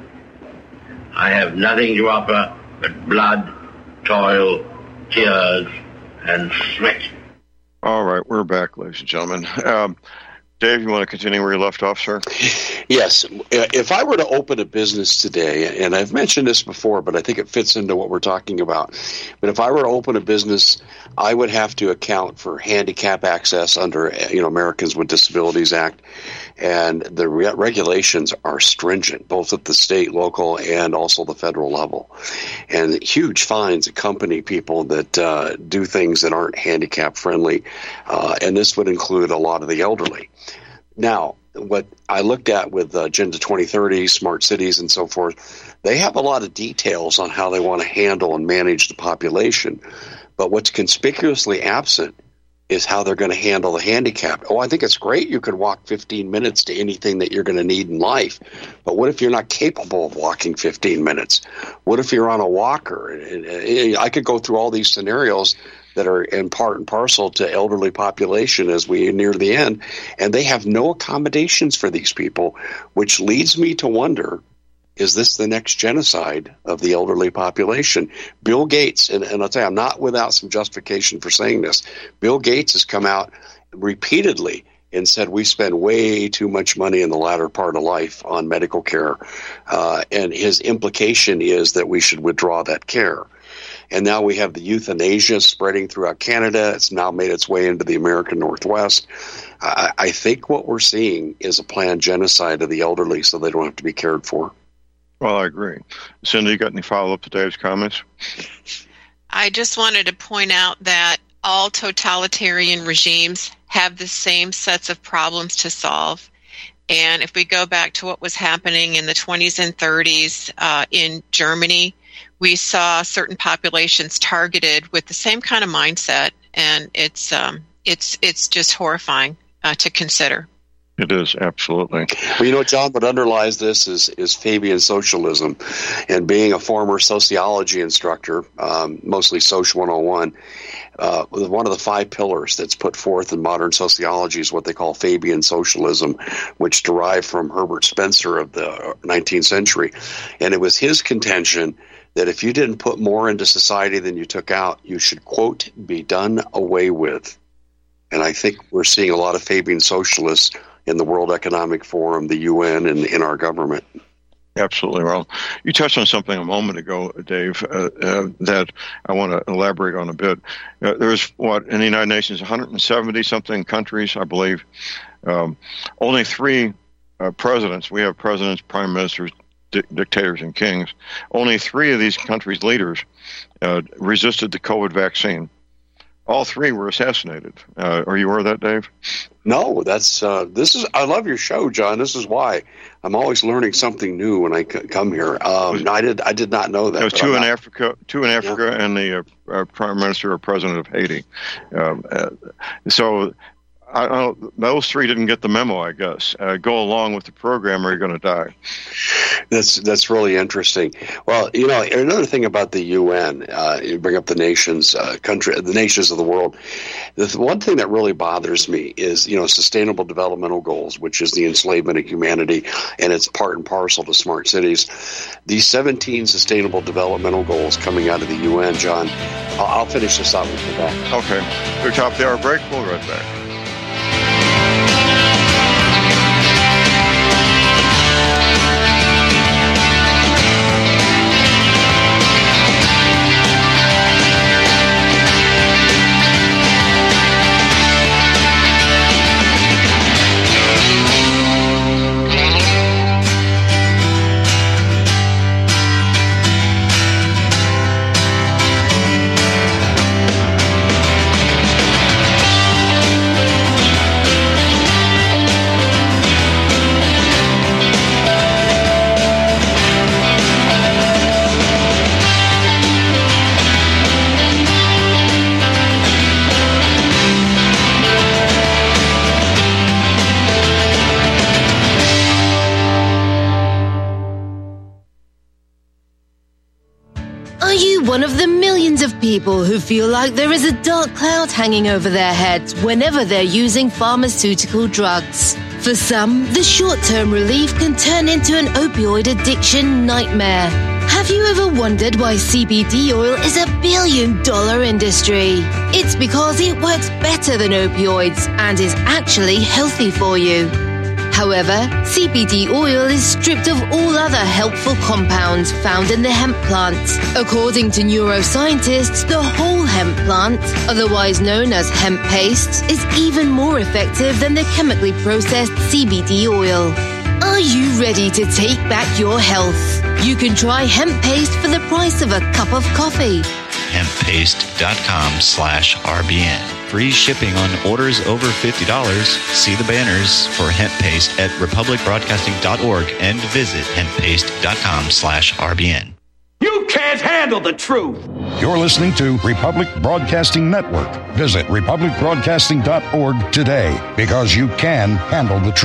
I have nothing to offer but blood, toil, tears, and sweat. All right, we're back, ladies and gentlemen. Um, Dave, you want to continue where you left off, sir? Yes. If I were to open a business today, and I've mentioned this before, but I think it fits into what we're talking about. But if I were to open a business, I would have to account for handicap access under, you know, Americans with Disabilities Act. And the re- regulations are stringent, both at the state, local, and also the federal level. And huge fines accompany people that uh, do things that aren't handicap friendly. Uh, and this would include a lot of the elderly. Now, what I looked at with uh, Agenda twenty thirty, smart cities, and so forth, they have a lot of details on how they want to handle and manage the population. But what's conspicuously absent is how they're going to handle the handicapped. Oh, I think it's great you could walk fifteen minutes to anything that you're going to need in life. But what if you're not capable of walking fifteen minutes? What if you're on a walker? I could go through all these scenarios that are in part and parcel to elderly population as we near the end, and they have no accommodations for these people, which leads me to wonder, is this the next genocide of the elderly population? Bill Gates, and, and I'll tell you, I'm not without some justification for saying this, Bill Gates has come out repeatedly and said we spend way too much money in the latter part of life on medical care, uh, and his implication is that we should withdraw that care. And now we have the euthanasia spreading throughout Canada. It's now made its way into the American Northwest. I, I think what we're seeing is a planned genocide of the elderly so they don't have to be cared for. Well, I agree. Cindy, you got any follow-up to Dave's comments? I just wanted to point out that all totalitarian regimes have the same sets of problems to solve. And if we go back to what was happening in the twenties and thirties uh, in Germany, we saw certain populations targeted with the same kind of mindset, and it's um, it's it's just horrifying uh, to consider. It is, absolutely. Well, you know, John, what underlies this is, is Fabian socialism. And being a former sociology instructor, um, mostly Social one oh one, uh, one of the five pillars that's put forth in modern sociology is what they call Fabian socialism, which derived from Herbert Spencer of the nineteenth century. And it was his contention that if you didn't put more into society than you took out, you should, quote, be done away with. And I think we're seeing a lot of Fabian socialists in the World Economic Forum, the U N, and in our government. Absolutely, Ron. You touched on something a moment ago, Dave, uh, uh, that I want to elaborate on a bit. Uh, there's, what, in the United Nations, one hundred seventy-something countries, I believe. Um, only three uh, presidents, we have presidents, prime ministers, di- dictators, and kings. Only three of these countries' leaders uh, resisted the COVID vaccine. All three were assassinated. Uh, are you aware of that, Dave? No, that's uh, this is. I love your show, John. This is why I'm always learning something new when I c- come here. Um, I did. I did not know that. There was two in not, Africa, two in Africa, yeah. and the uh, uh, prime minister or president of Haiti. Um, uh, so. I don't, those three didn't get the memo, I guess. Uh, go along with the program or you're going to die. That's that's really interesting. Well, you know, another thing about the U N, uh, you bring up the nations, uh, country, the nations of the world. The one thing that really bothers me is, you know, Sustainable Developmental Goals, which is the enslavement of humanity, and it's part and parcel to smart cities. These seventeen Sustainable Developmental Goals coming out of the U N, John, I'll, I'll finish this out with you back. Okay. We're top of the hour break. We'll be right back. One of the millions of people who feel like there is a dark cloud hanging over their heads whenever they're using pharmaceutical drugs. For some, the short-term relief can turn into an opioid addiction nightmare. Have you ever wondered why C B D oil is a billion dollar industry? It's because it works better than opioids and is actually healthy for you. However, C B D oil is stripped of all other helpful compounds found in the hemp plant. According to neuroscientists, the whole hemp plant, otherwise known as hemp paste, is even more effective than the chemically processed C B D oil. Are you ready to take back your health? You can try hemp paste for the price of a cup of coffee. hemppaste.com slash RBN. Free shipping on orders over fifty dollars. See the banners for hemp paste at republic broadcasting dot org and visit hemppaste.com slash RBN. You can't handle the truth. You're listening to Republic Broadcasting Network. Visit republic broadcasting dot org today because you can handle the truth.